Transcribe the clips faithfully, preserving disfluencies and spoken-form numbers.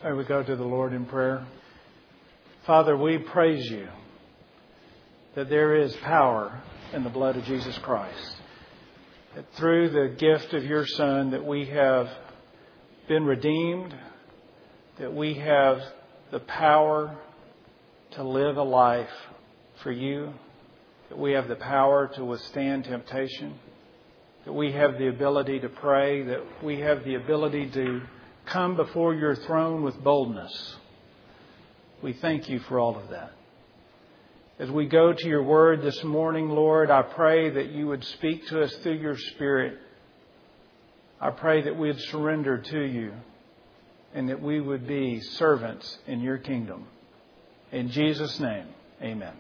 May we go to the Lord in prayer. Father, we praise you that there is power in the blood of Jesus Christ. That through the gift of your Son that we have been redeemed, that we have the power to live a life for you, that we have the power to withstand temptation, that we have the ability to pray, that we have the ability to come before your throne with boldness. We thank you for all of that. As we go to your word this morning, Lord, I pray that you would speak to us through your Spirit. I pray that we would surrender to you and that we would be servants in your kingdom. In Jesus' name, amen.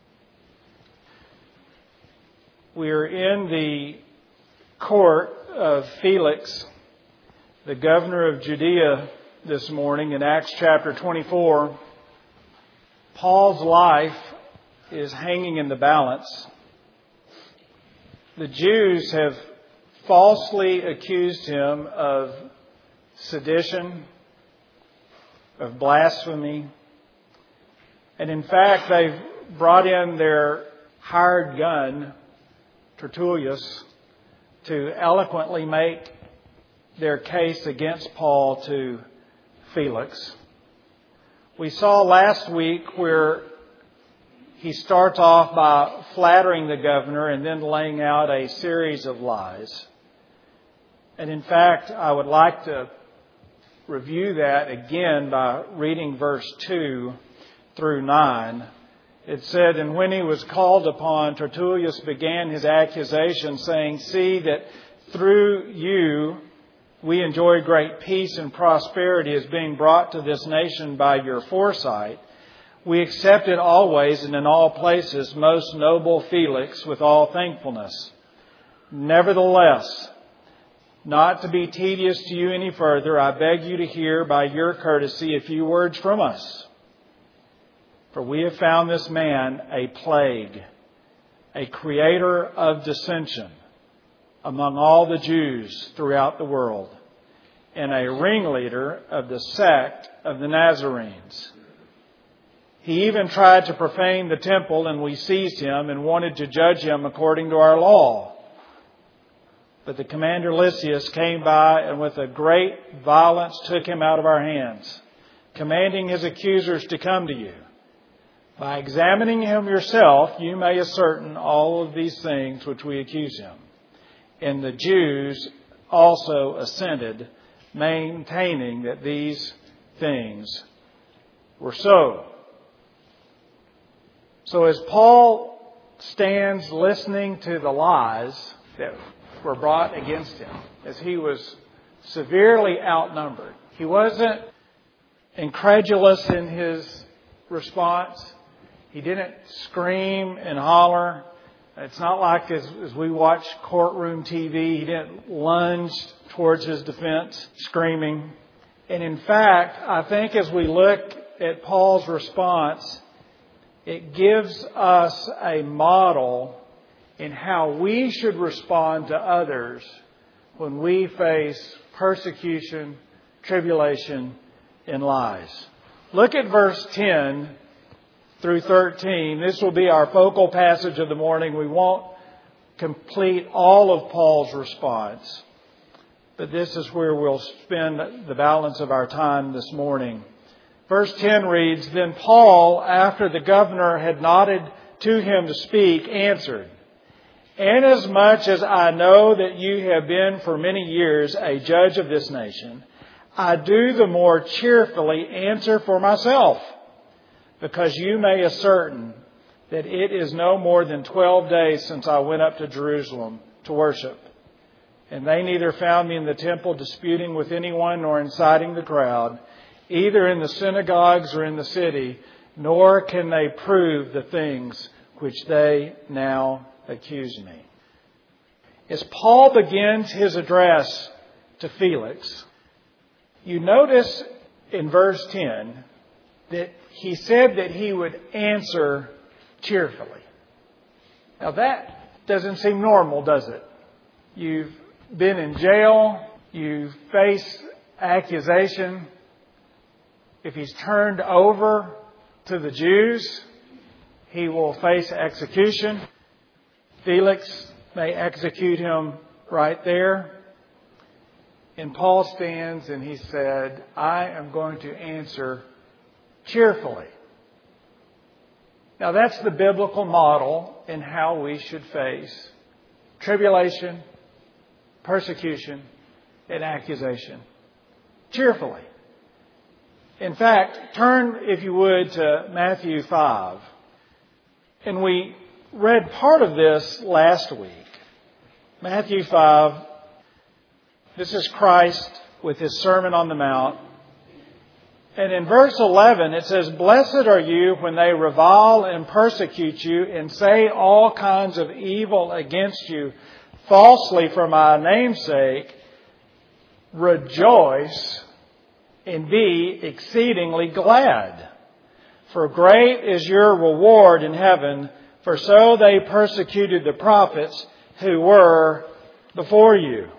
We are in the court of Felix, the governor of Judea, this morning in Acts chapter twenty-four. Paul's life is hanging in the balance. The Jews have falsely accused him of sedition, of blasphemy, and in fact they've brought in their hired gun, Tertullus, to eloquently make their case against Paul to Felix. We saw last week where he starts off by flattering the governor and then laying out a series of lies. And in fact, I would like to review that again by reading verse two through nine. It said, "And when he was called upon, Tertullus began his accusation, saying, 'See that through you we enjoy great peace and prosperity as being brought to this nation by your foresight. We accept it always and in all places, most noble Felix, with all thankfulness. Nevertheless, not to be tedious to you any further, I beg you to hear by your courtesy a few words from us. For we have found this man a plague, a creator of dissension among all the Jews throughout the world, and a ringleader of the sect of the Nazarenes. He even tried to profane the temple, and we seized him and wanted to judge him according to our law. But the commander Lysias came by and with a great violence took him out of our hands, commanding his accusers to come to you. By examining him yourself, you may ascertain all of these things which we accuse him.' And the Jews also assented, maintaining that these things were so." So as Paul stands listening to the lies that were brought against him, as he was severely outnumbered, he wasn't incredulous in his response. He didn't scream and holler. It's not like as, as we watch courtroom T V, he didn't lunge towards his defense screaming. And in fact, I think as we look at Paul's response, it gives us a model in how we should respond to others when we face persecution, tribulation, and lies. Look at verse ten through thirteen. This will be our focal passage of the morning. We won't complete all of Paul's response, but this is where we'll spend the balance of our time this morning. Verse ten reads, "Then Paul, after the governor had nodded to him to speak, answered, 'Inasmuch as I know that you have been for many years a judge of this nation, I do the more cheerfully answer for myself, because you may ascertain that it is no more than twelve days since I went up to Jerusalem to worship. And they neither found me in the temple disputing with anyone nor inciting the crowd, either in the synagogues or in the city, nor can they prove the things which they now accuse me.'" As Paul begins his address to Felix, you notice in verse ten that he said that he would answer cheerfully. Now that doesn't seem normal, does it? You've been in jail, you face accusation, If he's turned over to the Jews, he will face execution. Felix may execute him right there. And Paul stands and he said, I am going to answer cheerfully. Now that's the biblical model in how we should face tribulation, persecution, and accusation. Cheerfully. In fact, turn, if you would, to Matthew five. And we read part of this last week. Matthew five. This is Christ with His Sermon on the Mount. And in verse eleven it says, Blessed are you when they revile and persecute you and say all kinds of evil against you falsely for my name's sake. Rejoice and be exceedingly glad. For great is your reward in heaven, for so they persecuted the prophets who were before you.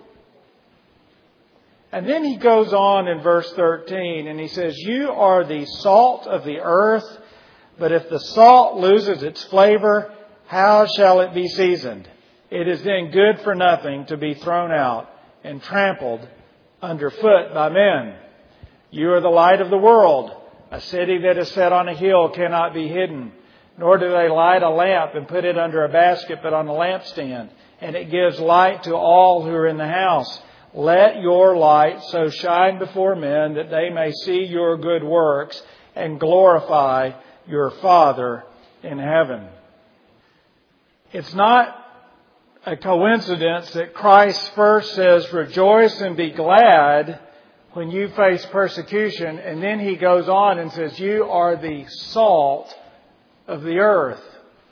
And then he goes on in verse thirteen and he says, You are the salt of the earth, but if the salt loses its flavor, how shall it be seasoned? It is then good for nothing to be thrown out and trampled underfoot by men. You are the light of the world. A city that is set on a hill cannot be hidden, nor do they light a lamp and put it under a basket, but on a lampstand, and it gives light to all who are in the house. Let your light so shine before men that they may see your good works and glorify your Father in heaven. It's not a coincidence that Christ first says, Rejoice and be glad when you face persecution, and then He goes on and says, You are the salt of the earth.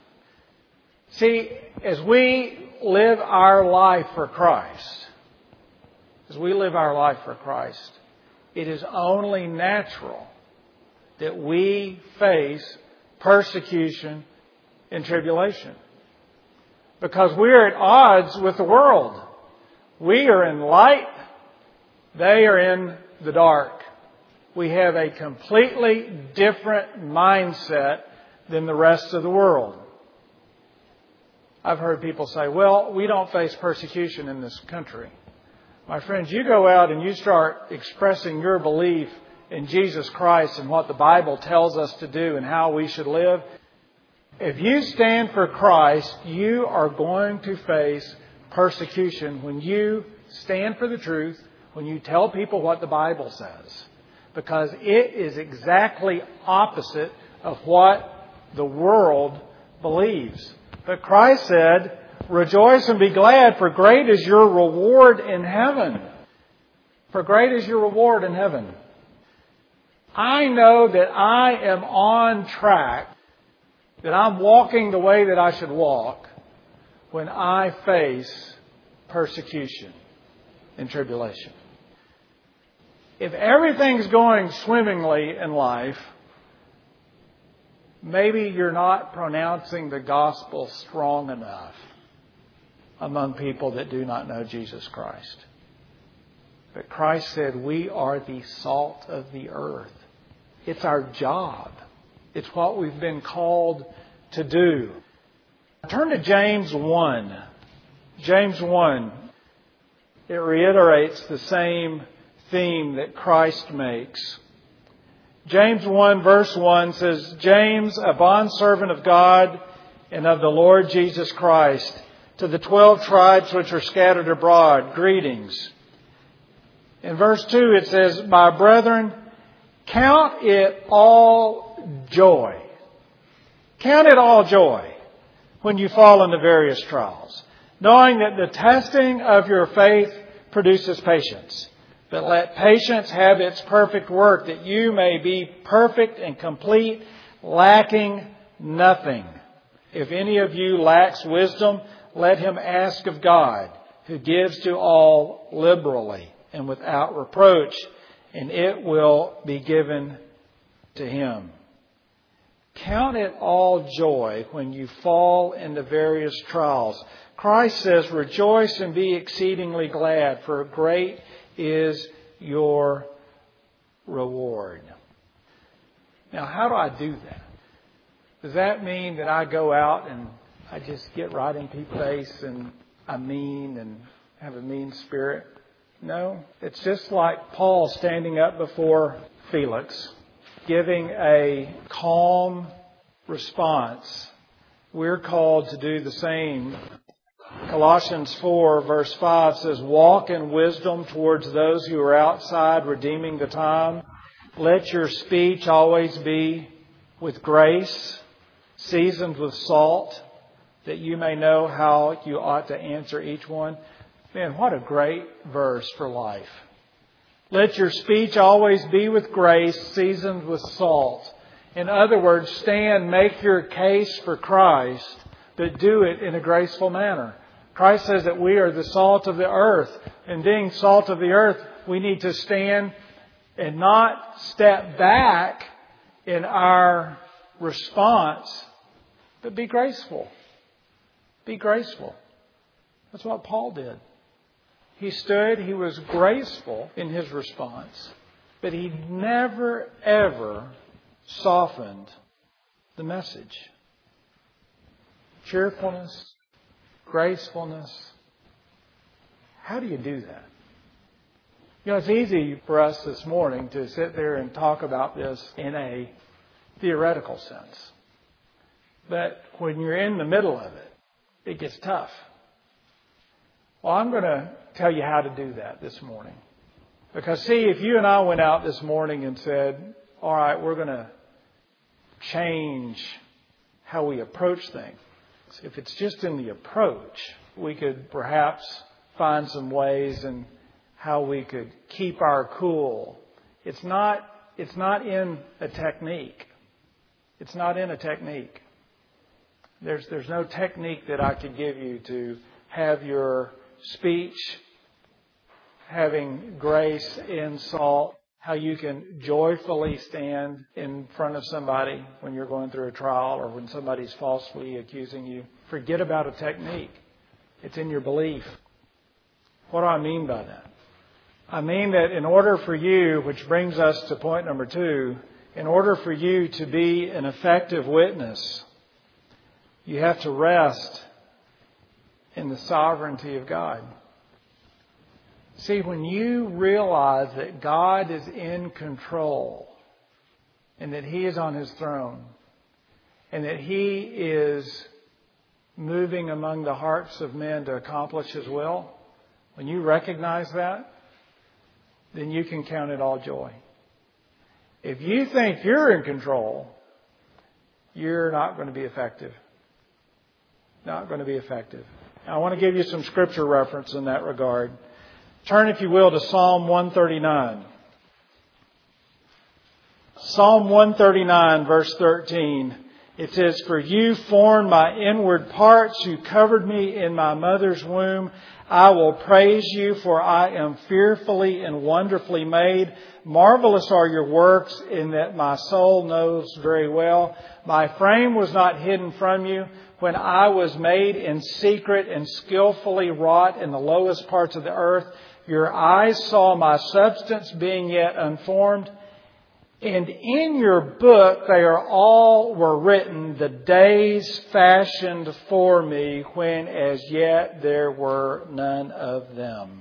See, as we live our life for Christ, as we live our life for Christ, it is only natural that we face persecution and tribulation. Because we're at odds with the world. We are in light. They are in the dark. We have a completely different mindset than the rest of the world. I've heard people say, well, we don't face persecution in this country. My friends, you go out and you start expressing your belief in Jesus Christ and what the Bible tells us to do and how we should live. If you stand for Christ, you are going to face persecution when you stand for the truth, when you tell people what the Bible says. Because it is exactly opposite of what the world believes. But Christ said, Rejoice and be glad, for great is your reward in heaven. For great is your reward in heaven. I know that I am on track, that I'm walking the way that I should walk when I face persecution and tribulation. If everything's going swimmingly in life, maybe you're not pronouncing the gospel strong enough among people that do not know Jesus Christ. But Christ said we are the salt of the earth. It's our job. It's what we've been called to do. Turn to James one. James one. It reiterates the same theme that Christ makes. James one verse one says, James, a bondservant of God and of the Lord Jesus Christ, to the twelve tribes which are scattered abroad, greetings. In verse two it says, My brethren, count it all joy. Count it all joy when you fall into various trials, knowing that the testing of your faith produces patience. But let patience have its perfect work, that you may be perfect and complete, lacking nothing. If any of you lacks wisdom, let him ask of God, who gives to all liberally and without reproach, and it will be given to him. Count it all joy when you fall into various trials. Christ says, Rejoice and be exceedingly glad, for great is your reward. Now, how do I do that? Does that mean that I go out and I just get right in people's face and I'm mean and have a mean spirit? No. It's just like Paul standing up before Felix, giving a calm response. We're called to do the same. Colossians four verse five says, walk in wisdom towards those who are outside, redeeming the time. Let your speech always be with grace, seasoned with salt, that you may know how you ought to answer each one. Man, what a great verse for life. Let your speech always be with grace, seasoned with salt. In other words, stand, make your case for Christ, but do it in a graceful manner. Christ says that we are the salt of the earth. And being salt of the earth, we need to stand and not step back in our response, but be graceful. Be graceful. That's what Paul did. He stood, he was graceful in his response, but he never, ever softened the message. Cheerfulness, gracefulness. How do you do that? You know, it's easy for us this morning to sit there and talk about this in a theoretical sense. But when you're in the middle of it, it gets tough. Well, I'm going to tell you how to do that this morning. Because see, if you and I went out this morning and said, all right, we're going to change how we approach things. If it's just in the approach, we could perhaps find some ways in how we could keep our cool. It's not, it's not in a technique. It's not in a technique. There's, there's no technique that I could give you to have your speech having grace and salt, how you can joyfully stand in front of somebody when you're going through a trial or when somebody's falsely accusing you. Forget about a technique. It's in your belief. What do I mean by that? I mean that in order for you, which brings us to point number two, in order for you to be an effective witness, you have to rest in the sovereignty of God. See, when you realize that God is in control and that He is on His throne and that He is moving among the hearts of men to accomplish His will, when you recognize that, then you can count it all joy. If you think you're in control, you're not going to be effective. Not going to be effective. Now, I want to give you some scripture reference in that regard. Turn, if you will, to Psalm one thirty-nine. Psalm one thirty-nine, verse thirteen. It says, for you formed my inward parts. You covered me in my mother's womb. I will praise you, for I am fearfully and wonderfully made. Marvelous are your works, in that my soul knows very well. My frame was not hidden from you when I was made in secret and skillfully wrought in the lowest parts of the earth. Your eyes saw my substance being yet unformed. And in your book they are all were written, the days fashioned for me, when as yet there were none of them.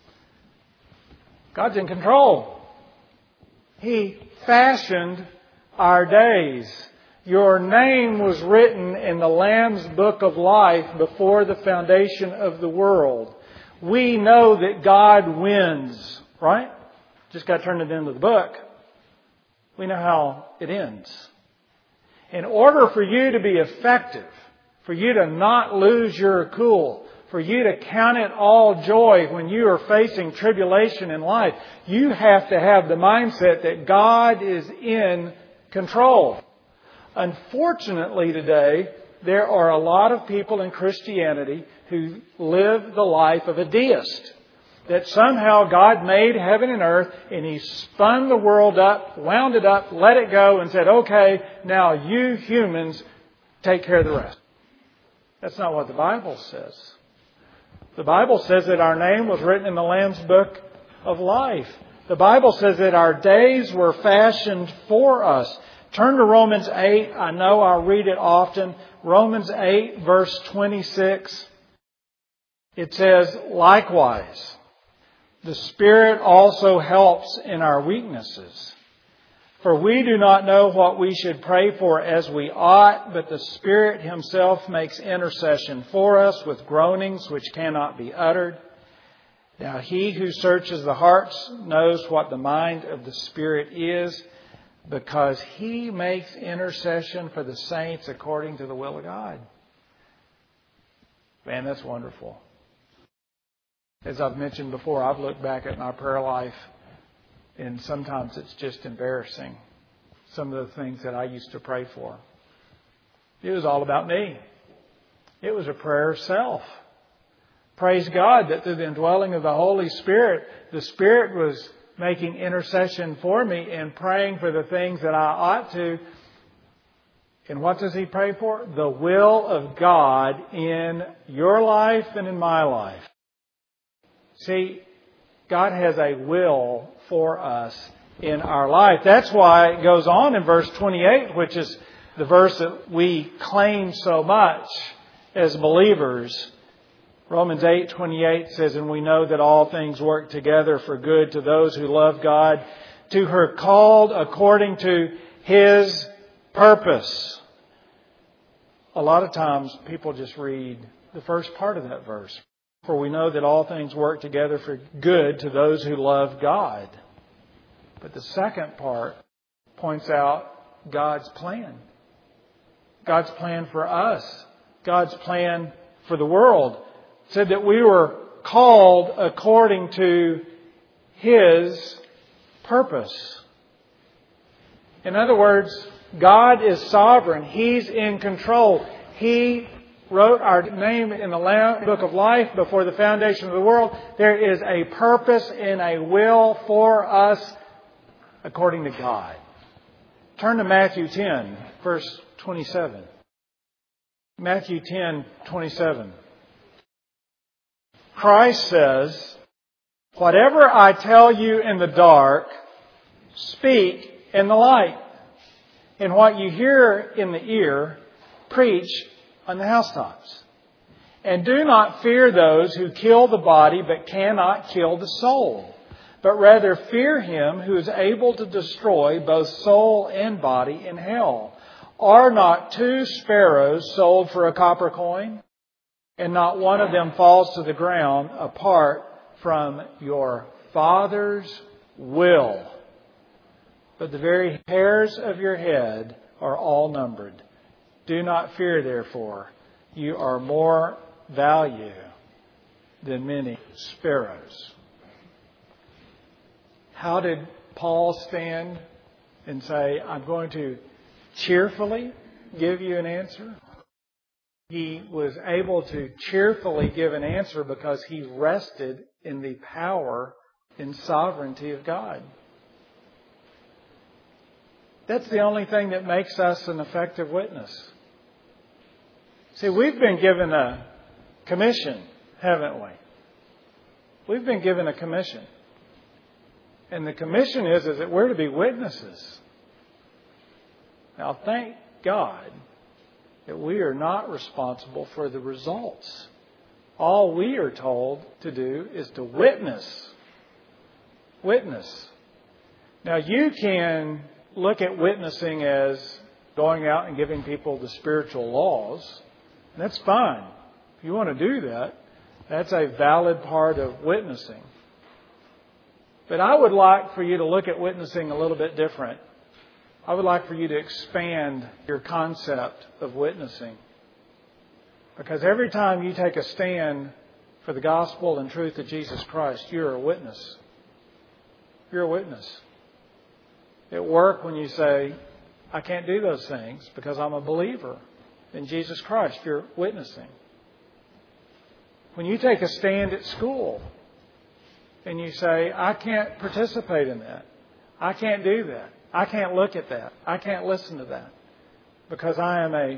God's in control. He fashioned our days. Your name was written in the Lamb's book of life before the foundation of the world. We know that God wins, right? Just got to turn it into the book. We know how it ends. In order for you to be effective, for you to not lose your cool, for you to count it all joy when you are facing tribulation in life, you have to have the mindset that God is in control. Unfortunately today, there are a lot of people in Christianity who live the life of a deist. That somehow God made heaven and earth and He spun the world up, wound it up, let it go and said, okay, now you humans take care of the rest. That's not what the Bible says. The Bible says that our name was written in the Lamb's book of life. The Bible says that our days were fashioned for us Turn to Romans eight. I know I'll read it often. Romans eight, verse twenty-six. It says, likewise, the Spirit also helps in our weaknesses. For we do not know what we should pray for as we ought, but the Spirit Himself makes intercession for us with groanings which cannot be uttered. Now He who searches the hearts knows what the mind of the Spirit is, because He makes intercession for the saints according to the will of God. Man, that's wonderful. As I've mentioned before, I've looked back at my prayer life, and sometimes it's just embarrassing. Some of the things that I used to pray for. It was all about me. It was a prayer of self. Praise God that through the indwelling of the Holy Spirit, the Spirit was making intercession for me and praying for the things that I ought to. And what does He pray for? The will of God in your life and in my life. See, God has a will for us in our life. That's why it goes on in verse twenty-eight, which is the verse that we claim so much as believers. Romans eight twenty-eight says, and we know that all things work together for good to those who love God, to who are called according to His purpose. A lot of times people just read the first part of that verse. For we know that all things work together for good to those who love God. But the second part points out God's plan. God's plan for us. God's plan for the world. It said that we were called according to His purpose. In other words, God is sovereign. He's in control. He wrote our name in the Lamb Book of Life before the foundation of the world. There is a purpose and a will for us according to God. Turn to Matthew ten, verse twenty-seven. Matthew ten, twenty-seven. Christ says, whatever I tell you in the dark, speak in the light. And what you hear in the ear, preach on the housetops. And do not fear those who kill the body but cannot kill the soul, but rather fear Him who is able to destroy both soul and body in hell. Are not two sparrows sold for a copper coin? And not one of them falls to the ground apart from your Father's will. But the very hairs of your head are all numbered. Do not fear, therefore. You are more value than many sparrows. How did Paul stand and say, I'm going to cheerfully give you an answer? He was able to cheerfully give an answer because he rested in the power and sovereignty of God. That's the only thing that makes us an effective witness. See, we've been given a commission, haven't we? We've been given a commission. And the commission is, is that we're to be witnesses. Now, thank God that we are not responsible for the results. All we are told to do is to witness. Witness. Now, you can look at witnessing as going out and giving people the spiritual laws. That's fine. If you want to do that, that's a valid part of witnessing. But I would like for you to look at witnessing a little bit different. I would like for you to expand your concept of witnessing. Because every time you take a stand for the gospel and truth of Jesus Christ, you're a witness. You're a witness. At work, when you say, I can't do those things because I'm a believer in Jesus Christ, you're witnessing. When you take a stand at school and you say, I can't participate in that. I can't do that. I can't look at that. I can't listen to that because I am a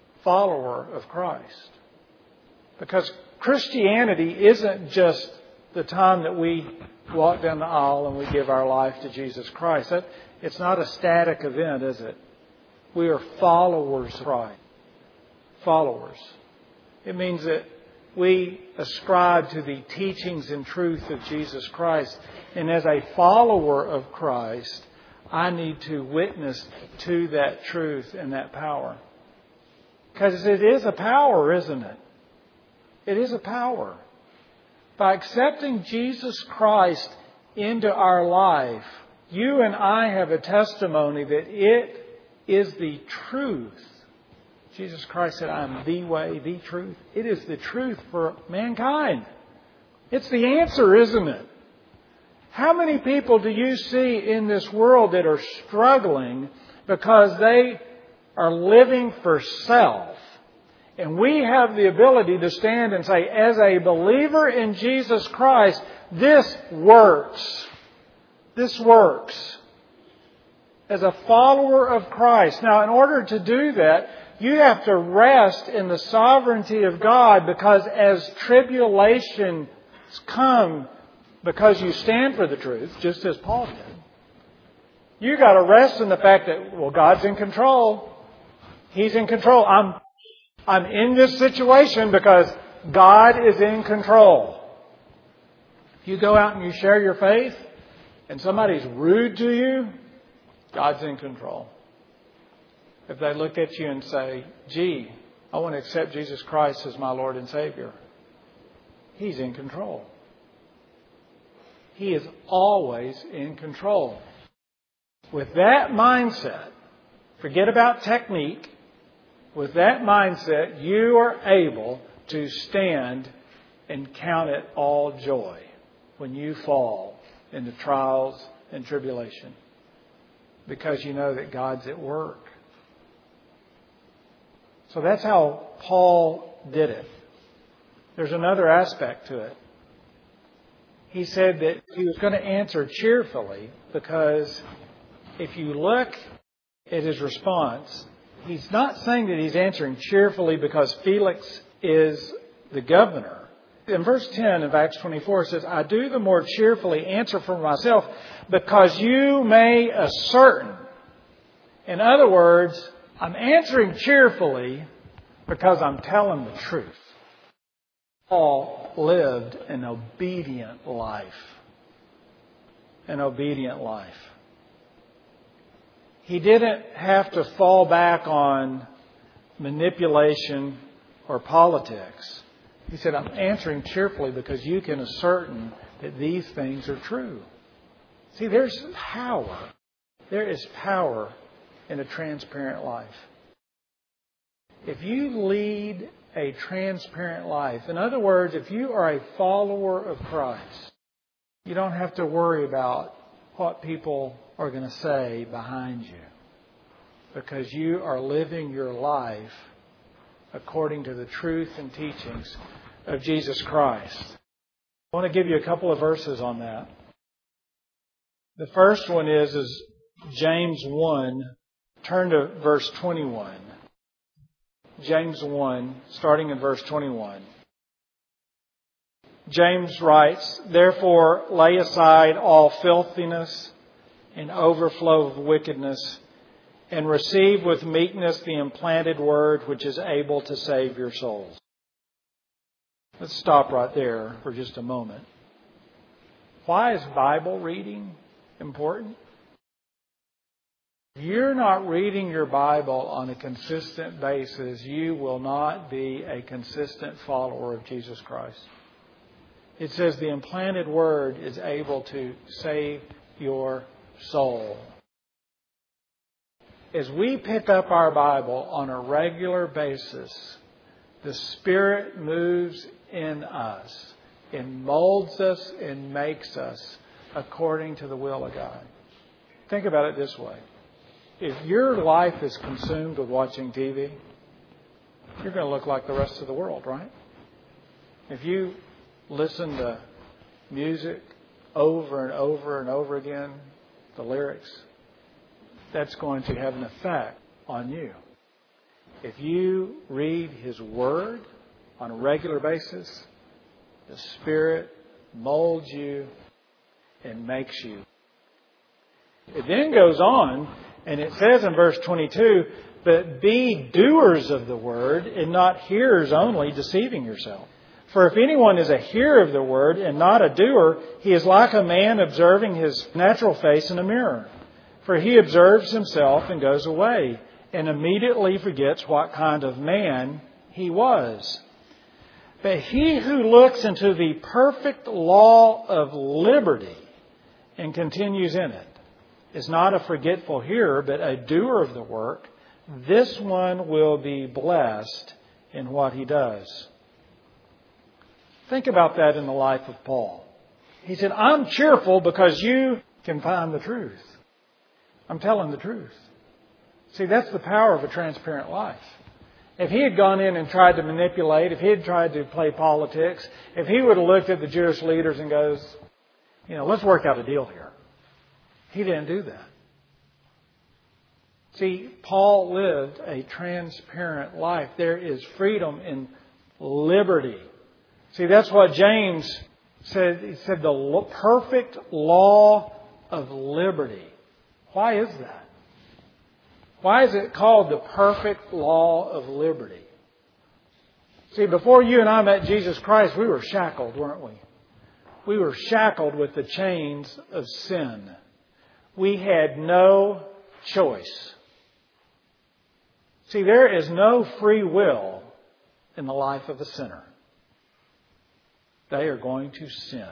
follower of Christ. Because Christianity isn't just the time that we walk down the aisle and we give our life to Jesus Christ. That, it's not a static event, is it? We are followers of Christ. Followers. It means that we ascribe to the teachings and truth of Jesus Christ. And as a follower of Christ, I need to witness to that truth and that power. Because it is a power, isn't it? It is a power. By accepting Jesus Christ into our life, you and I have a testimony that it is the truth. Jesus Christ said, I am the way, the truth. It is the truth for mankind. It's the answer, isn't it? How many people do you see in this world that are struggling because they are living for self? And we have the ability to stand and say, as a believer in Jesus Christ, this works. This works. As a follower of Christ. Now, in order to do that, you have to rest in the sovereignty of God, because as tribulations come, because you stand for the truth, just as Paul did, you got to rest in the fact that, well, God's in control. He's in control. I'm I'm in this situation because God is in control. If you go out and you share your faith and somebody's rude to you, God's in control. If they look at you and say, gee, I want to accept Jesus Christ as my Lord and Savior, He's in control. He is always in control. With that mindset, forget about technique. With that mindset, you are able to stand and count it all joy when you fall into trials and tribulation, because you know that God's at work. So that's how Paul did it. There's another aspect to it. He said that he was going to answer cheerfully, because if you look at his response, he's not saying that he's answering cheerfully because Felix is the governor. In verse ten of Acts twenty-four, it says, I do the more cheerfully answer for myself because you may ascertain. In other words, I'm answering cheerfully because I'm telling the truth. Paul lived an obedient life. An obedient life. He didn't have to fall back on manipulation or politics. He said, I'm answering cheerfully because you can ascertain that these things are true. See, there's power. There is power in a transparent life. If you lead a transparent life, in other words, if you are a follower of Christ, you don't have to worry about what people are going to say behind you, because you are living your life according to the truth and teachings of Jesus Christ. I want to give you a couple of verses on that. The first one is, is James one. Turn to verse twenty-one. James one, starting in verse twenty-one. James writes, therefore lay aside all filthiness and overflow of wickedness, and receive with meekness the implanted word which is able to save your souls. Let's stop right there for just a moment. Why is Bible reading important? If you're not reading your Bible on a consistent basis, you will not be a consistent follower of Jesus Christ. It says the implanted word is able to save your soul. As we pick up our Bible on a regular basis, the Spirit moves in us and molds us and makes us according to the will of God. Think about it this way. If your life is consumed with watching T V, you're going to look like the rest of the world, right? If you listen to music over and over and over again, the lyrics, that's going to have an effect on you. If you read His Word on a regular basis, the Spirit molds you, and makes you. It then goes on, and it says in verse twenty-two, but be doers of the word and not hearers only, deceiving yourself. For if anyone is a hearer of the word and not a doer, he is like a man observing his natural face in a mirror. For he observes himself and goes away, and immediately forgets what kind of man he was. But he who looks into the perfect law of liberty and continues in it is not a forgetful hearer, but a doer of the work. This one will be blessed in what he does. Think about that in the life of Paul. He said, I'm cheerful because you can find the truth. I'm telling the truth. See, that's the power of a transparent life. If he had gone in and tried to manipulate, if he had tried to play politics, if he would have looked at the Jewish leaders and goes, you know, let's work out a deal here. He didn't do that. See, Paul lived a transparent life. There is freedom in liberty. See, that's what James said. He said the perfect law of liberty. Why is that? Why is it called the perfect law of liberty? See, before you and I met Jesus Christ, we were shackled, weren't we? We were shackled with the chains of sin. We had no choice. See, there is no free will in the life of a sinner. They are going to sin.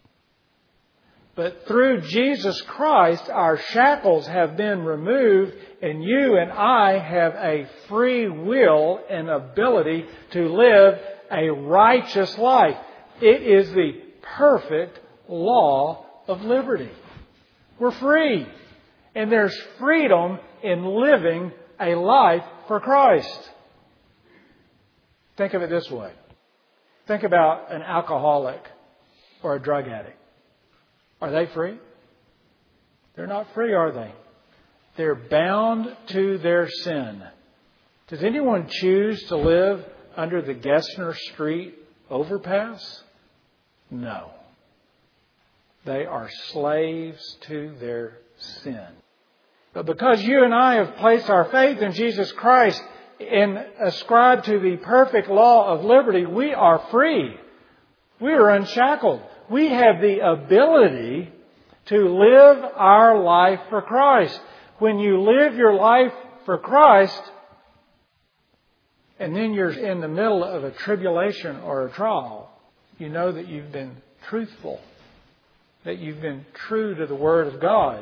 But through Jesus Christ, our shackles have been removed, and you and I have a free will and ability to live a righteous life. It is the perfect law of liberty. We're free. And there's freedom in living a life for Christ. Think of it this way. Think about an alcoholic or a drug addict. Are they free? They're not free, are they? They're bound to their sin. Does anyone choose to live under the Gessner Street overpass? No. They are slaves to their sin. But because you and I have placed our faith in Jesus Christ and ascribed to the perfect law of liberty, we are free. We are unshackled. We have the ability to live our life for Christ. When you live your life for Christ, and then you're in the middle of a tribulation or a trial, you know that you've been truthful, that you've been true to the Word of God.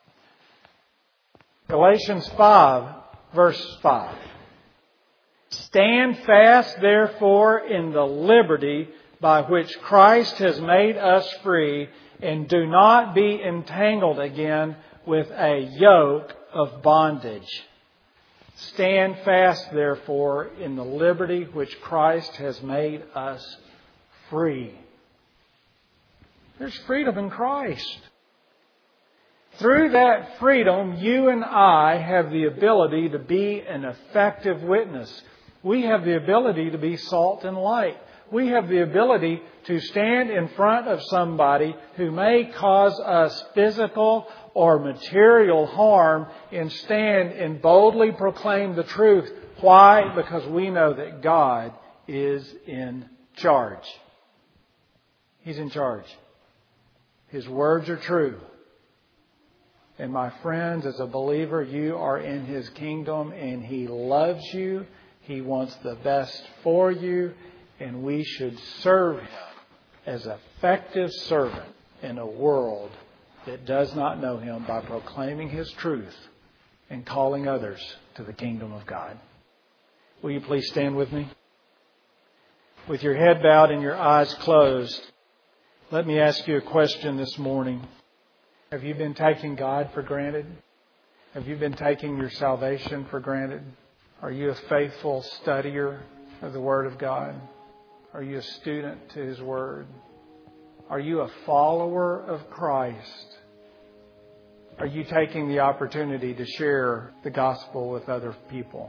Galatians five, verse five. Stand fast, therefore, in the liberty by which Christ has made us free, and do not be entangled again with a yoke of bondage. Stand fast, therefore, in the liberty which Christ has made us free. There's freedom in Christ. Through that freedom, you and I have the ability to be an effective witness. We have the ability to be salt and light. We have the ability to stand in front of somebody who may cause us physical or material harm and stand and boldly proclaim the truth. Why? Because we know that God is in charge. He's in charge. His words are true. And my friends, as a believer, you are in His kingdom and He loves you. He wants the best for you. And we should serve Him as effective servant in a world that does not know Him by proclaiming His truth and calling others to the kingdom of God. Will you please stand with me? With your head bowed and your eyes closed, let me ask you a question this morning. Have you been taking God for granted? Have you been taking your salvation for granted? Are you a faithful studier of the Word of God? Are you a student to His Word? Are you a follower of Christ? Are you taking the opportunity to share the gospel with other people?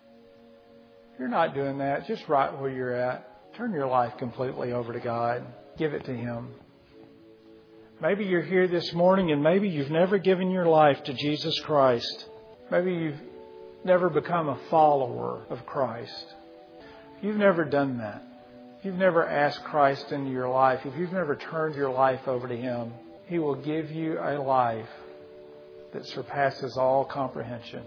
If you're not doing that, just right where you're at, turn your life completely over to God. give it to Him. Maybe you're here this morning and maybe you've never given your life to Jesus Christ. Maybe you've never become a follower of Christ. If you've never done that, if you've never asked Christ into your life, if you've never turned your life over to Him, He will give you a life that surpasses all comprehension.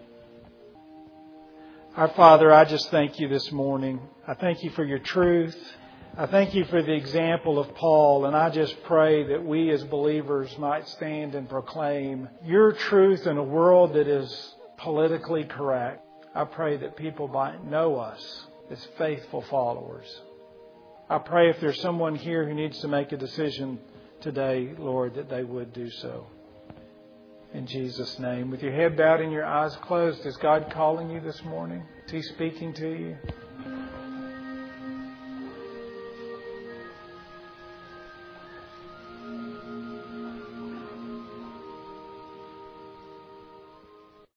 Our Father, I just thank You this morning. I thank You for Your truth. I thank You for the example of Paul, and I just pray that we as believers might stand and proclaim Your truth in a world that is politically correct. I pray that people might know us as faithful followers. I pray if there's someone here who needs to make a decision today, Lord, that they would do so. In Jesus' name. With your head bowed and your eyes closed, is God calling you this morning? Is He speaking to you?